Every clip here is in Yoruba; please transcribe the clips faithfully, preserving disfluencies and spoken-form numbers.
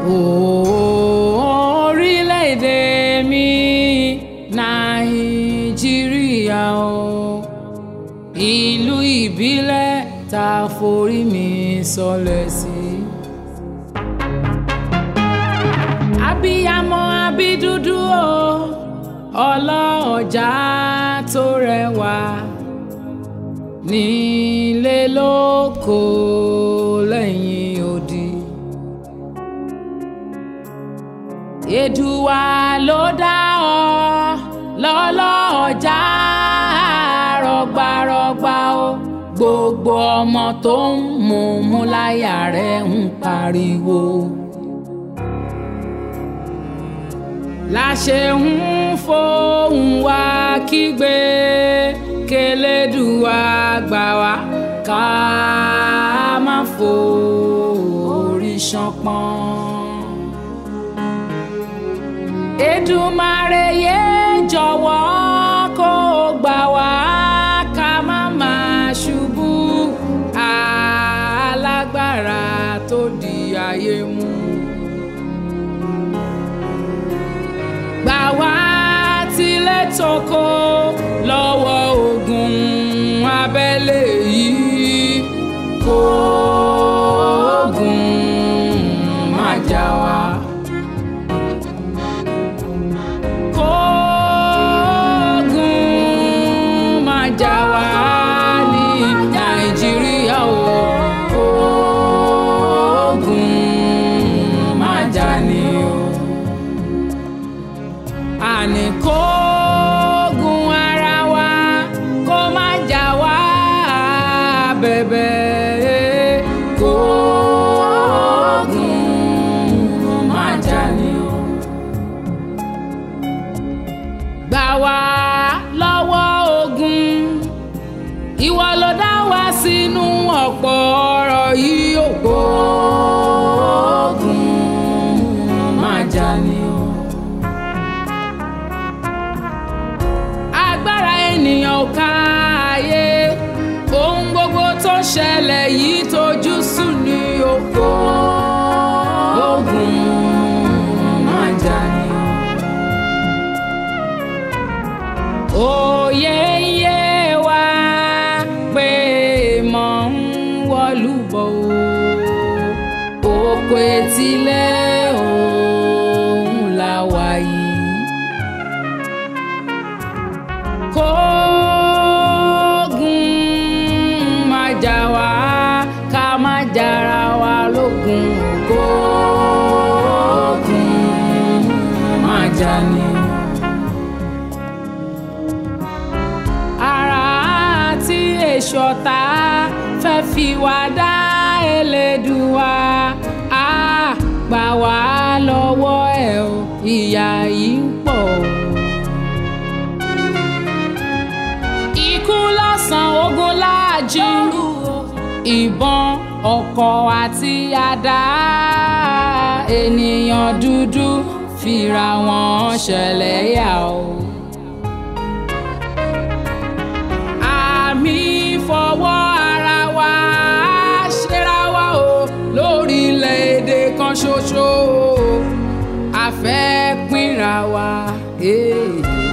orílẹ̀-èdè mi Nàìjíríà o, ìlú ìbílẹ̀ tá a forí mi sọlẹ̀ sí. Abiyamọ abídúdú o, ọlọ́ọ̀jà tó rẹwà, nílé lóko lẹ́yìn odi. Èdùà ló dá ọ lọ́lọ́ọ̀jà rọ̀gbàrọ̀gbà o, gbogbo ọmọ tó ń mú mú láyà rẹ̀ ń pariwo. Láṣẹ ń fohùn wá kígbe k'Ẹlẹ́dùà gbà wá ká má forí ṣánpọ́n. Èdùmàrè yé jọ̀wọ́ kó gbà wá ká má máa ṣubú alágbára tó di ayé mú. Gbà wá tilẹ̀ toko lọ́wọ́ ogun abẹ́lé yìí, kó ogun má jà wá. Kó ogun má jà wá ní Nàìjíríà o, kó ogun má jà ní o. Àní kógun ara wa kó má jà wá bẹ̀bẹ̀, kógun má jà ní o. Gbà wá lọ́wọ́ ogun, ìwọ ló dá wa sínú ọ̀pọ̀ ọ̀rọ̀ yìí o, kógun má jà ní o. Agbára ènìyàn ò ká ayé, ohun gbogbo tó ṣẹlẹ̀ yìí tójú sú ní oko, ogun má jà ní o. Òye ń yé wa pé mọ̀ ń wọ̀lú bọ̀ o, oko etílẹ̀ òun la wà yìí. Kógun má jà wá ká má jara wa lógun, kógun má jà ní. Ara tí èṣù ọ̀tá fẹ́ fi wá dá Ẹlẹ́dùà á gbà wá lọ́wọ́ ẹ̀ o, ìyà yìí ń pọ̀ o. Ikú lọ́sàn ogun láàjì, ìbọn ọ̀kọ̀ àti àdá, ènìyàn dúdú fira wọn ṣẹlẹ́yà o. Àmì fọwọ́ ara wa ṣera wa o, lórílẹ̀-èdè kan ṣoṣo a fẹ́ pínra wa. Hey.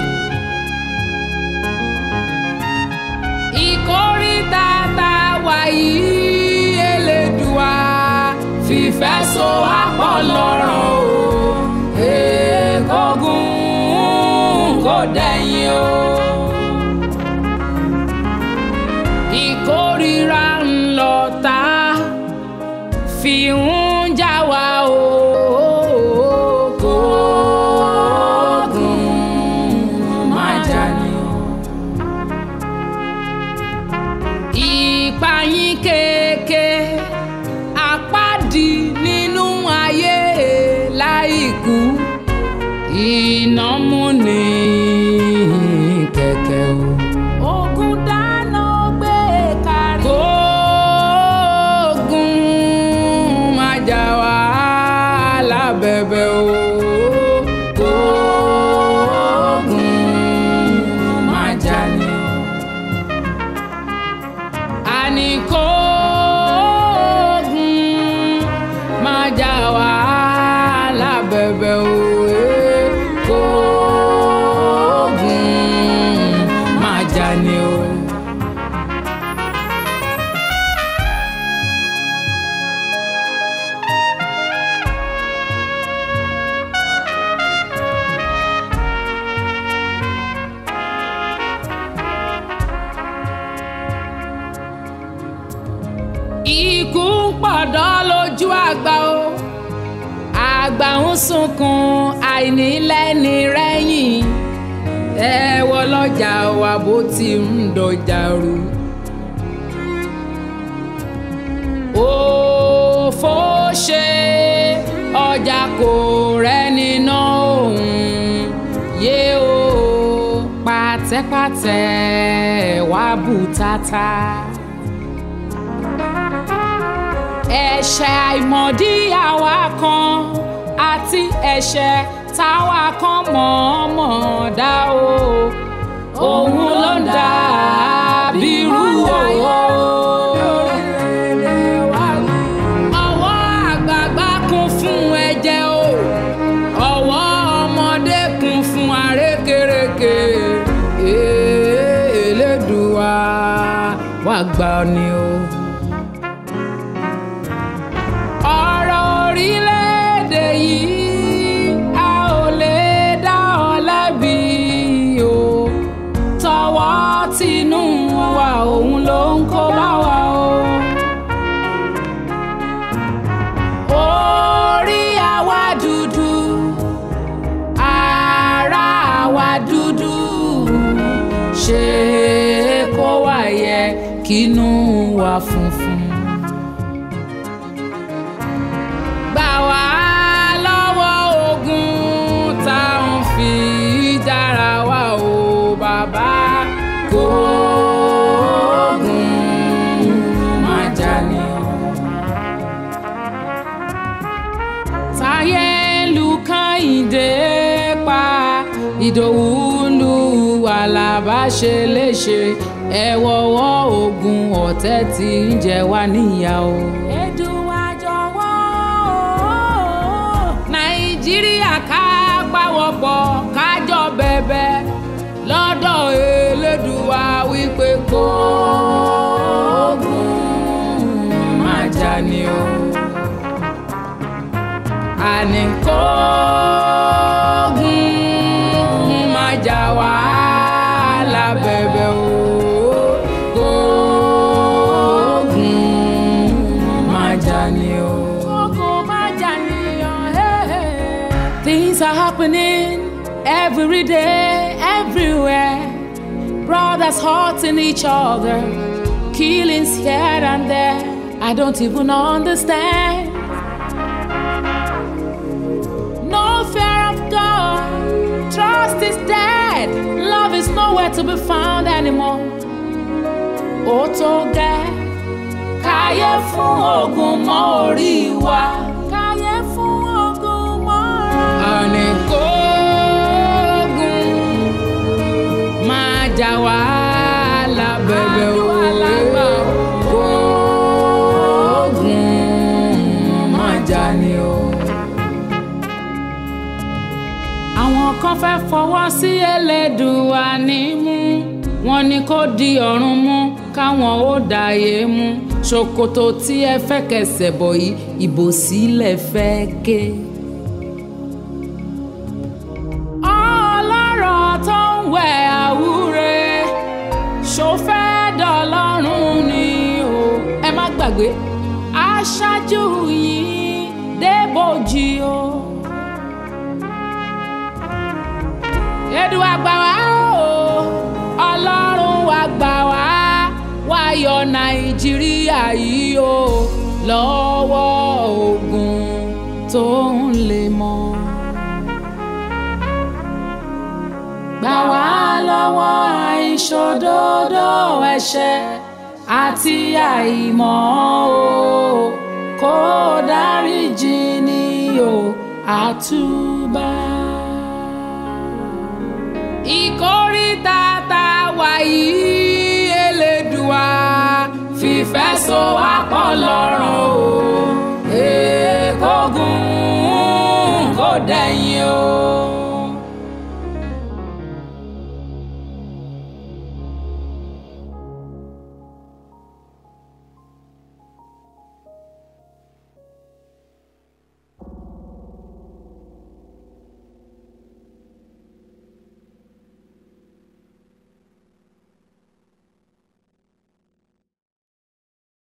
Ìkóríta tá wà yìí, Ẹlẹ́dùà fìfẹ́ so wá pọ̀ lọ́rọ̀ o, kógun kò dẹ̀yìn o. Ìkórìíra ńlọ̀tá fi ń jà wá o, kógun má jà ní o. Ìpayín kéèké àpáàdì nínú ayé láìkú, iná mú ní kẹ̀kẹ́ o. Ogun dáná gbé kárí, kógun má jà wá lábẹ́bẹ́ o, kógun má jà ní o. Àní kógun má jà wá àgbà o àgbà ń sunkún àìnílẹ́ni rẹ́yìn ẹ wọ lọ́jà wa bó ti ń dọjà rú. òfò ṣe ọjà kò rẹ́ni ná òun yé o pàtẹ́pàtẹ́ wá bùtátà. ẹ̀ṣẹ̀ àìmọ̀dí àwa kan àti ẹ̀ṣẹ̀ táwa kan mọ̀ọ́mọ̀ dá o òun ló ń dà bírú o. ọwọ́ àgbààgbà kún fún ẹ̀jẹ̀ o ọwọ́ ọmọdé kún fún àrékérekè Elédùà wá gbà ni o. ọ̀rọ̀ orílẹ̀-èdè yìí a ò lè dá ọ lẹ́bi o tọwọ́ tinú wa òun ló ń kó bá wa o. orí àwa dúdú ara àwa dúdú ṣe kó wá yẹ kínú wa funfun. gbà wá lọ́wọ́ ogun tá à ń fi dára wa o bàbá kó ogun má jà ní. táyé lu Kẹ́hìndé pa Ìdòwú lu Àlàbá ṣe léṣe ẹ wọ́wọ́ ogun ọ̀tẹ̀ tí ń jẹ wá níyà o. Èdùà jọ̀wọ́ Nàìjíríà ká pawọ́pọ̀ kájọ bẹ̀bẹ̀ lọ́dọ̀ Elédùà wípé kó ogun má jà ní o. àní kó ogun má jà wá lábẹ́bẹ̀ o. kó ogun má jà ní o. ogun má jà ní o. Things are happening every day, everywhere. Brothers hurting each other, killings here and there. I don't even understand. No fear of God, trust is dead. Love is nowhere to be found anymore. Ó tó gẹ́, káyé fún ogun mọ́ orí wa. Káyé fún ogun mọ́ orí wa. Àní kó jà wá lábẹ́bẹ̀ o. kó ogun má jà ní o. àwọn kan fẹ́ fọwọ́ sí Elédùà nímú wọ́n ní kó di ọ̀run mú káwọn ó dàyé mú ṣòkòtò tí ẹ fẹ́ kẹsẹ̀ bọ̀ yìí ìbò sílẹ̀ fẹ́ ké. ọlọ́rọ̀ tó ń wẹ̀ àwúre ṣó fẹ́ dọ̀lọ́run ni o. ẹ má gbàgbé aṣáájú yìí débòjì o. Èdùà gbà wá o ọlọ́run wa gbà wá wá yọ Nàìjíríà yìí o lọ́wọ́ ogun tó ń lè mọ́. gbà wá lọ́wọ́ àìṣòdodo ẹ̀ṣẹ̀ àti àìmọ̀ o kó dáríjì ni o àtúbà. ìkórìtà tá a wà yìí Elédùà fìfẹ́ so wá pọ̀ lọ́rọ̀ o. èkógun kò dẹ̀yìn.